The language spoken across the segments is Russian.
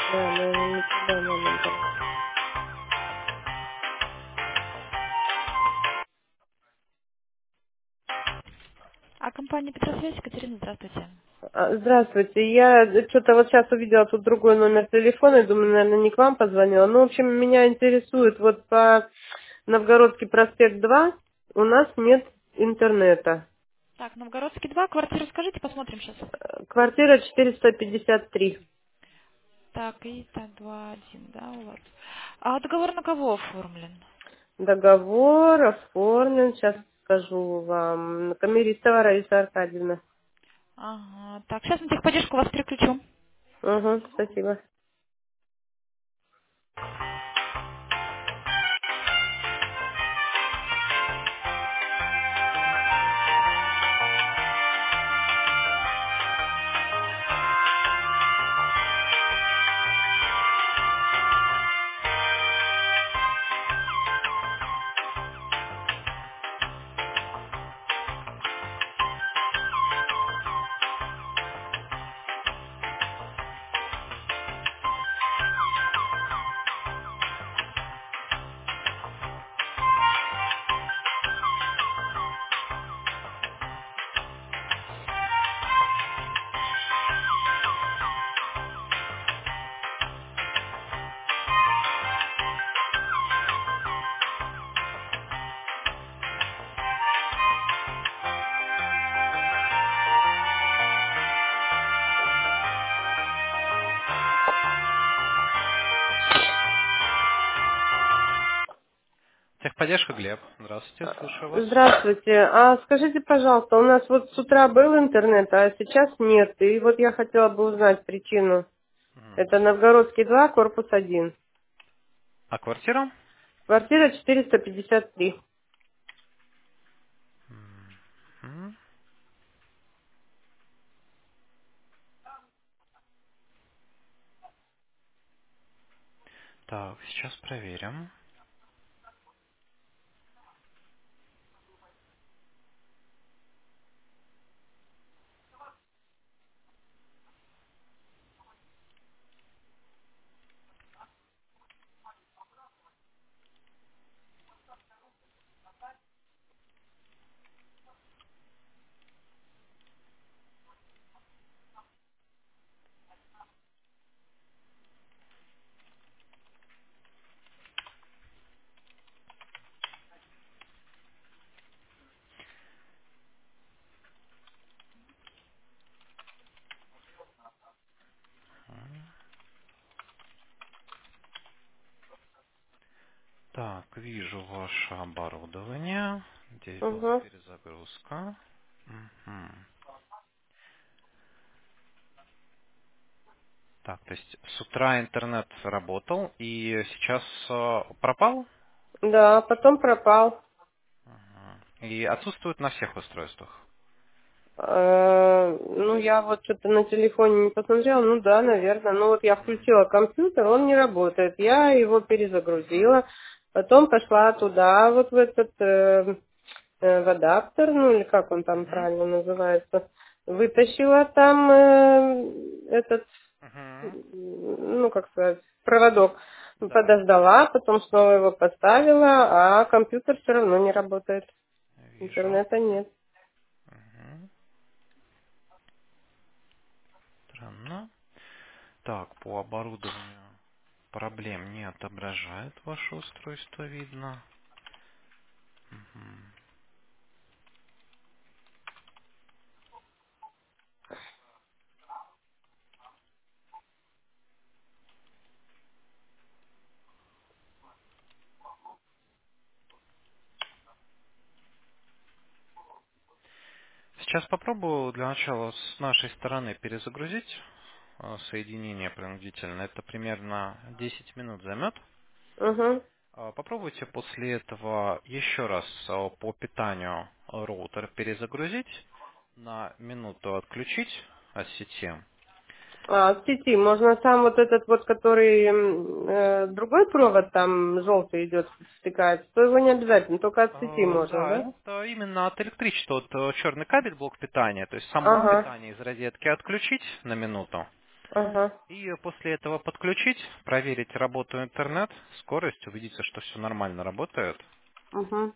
Да, наверное, не туда надо брать. А компания Петросвязь, Екатерина, здравствуйте. Здравствуйте, я что-то вот сейчас увидела тут другой номер телефона, и думаю, наверное, не к вам позвонила. Ну, в общем, меня интересует, вот по Новгородский проспект 2 у нас нет интернета. Так, Новгородский 2, квартиру скажите, посмотрим сейчас. Квартира 453. Так, и так, 2, 1, да, у вас. А договор на кого оформлен? Договор оформлен, сейчас скажу вам. Камеристова Раиса Аркадьевна. Ага, так, сейчас на техподдержку вас переключу. Угу, спасибо. Техподдержка, Глеб. Здравствуйте, слушаю вас. Здравствуйте. А скажите, пожалуйста, у нас вот с утра был интернет, а сейчас нет. И вот я хотела бы узнать причину. Мгм. Это Новгородский 2, корпус 1. А квартира? Квартира 453. Мгм. Так, сейчас проверим. Так, вижу ваше оборудование. Здесь была Угу. перезагрузка. Мгм. Так, то есть с утра интернет работал и сейчас пропал? Да, потом пропал. Мгм. И отсутствует на всех устройствах. Ну, я вот что-то на телефоне не посмотрела. Ну да, наверное. Ну вот я Мгм. включила компьютер, он не работает. Я его Мгм. перезагрузила. Потом пошла туда, вот в этот в адаптер, ну или как он там Мгм. правильно называется. Вытащила там этот, Мгм. ну как сказать, проводок. Да, Подождала, потом снова его поставила, а компьютер все равно не работает. вижу. Интернета нет. Мгм. Странно. Так, по оборудованию проблем не отображает ваше устройство, видно. Мгм. Сейчас попробую для начала с нашей стороны перезагрузить соединение принудительно. Это примерно 10 минут займет. Угу. Попробуйте после этого еще раз по питанию роутер перезагрузить, на минуту отключить от сети. А, в сети можно сам вот этот вот, который другой провод там желтый идет, стыкается, то его не обязательно, только от сети можно, Да, да? это именно от электричества, вот черный кабель блок питания, то есть сам блок Ага. питания из розетки отключить на минуту. Ага. И после этого подключить, проверить работу интернет, скорость, убедиться, что все нормально работает. Угу.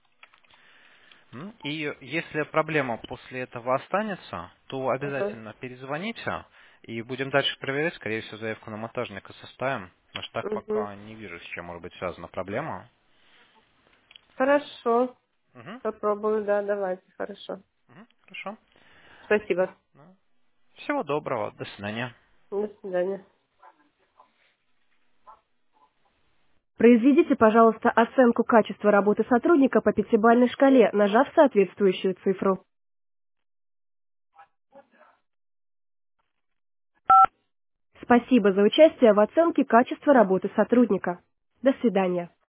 И если проблема после этого останется, то Ага. обязательно перезвоните и будем дальше проверять. Скорее всего, заявку на монтажника составим. Потому что так Угу. пока не вижу, с чем может быть связана проблема. Хорошо. Мгм. Попробую, да, давайте. Хорошо. Хорошо. Спасибо. Ну, всего доброго. До свидания. До свидания. Произведите, пожалуйста, оценку качества работы сотрудника по пятибалльной шкале, нажав соответствующую цифру. Спасибо за участие в оценке качества работы сотрудника. До свидания.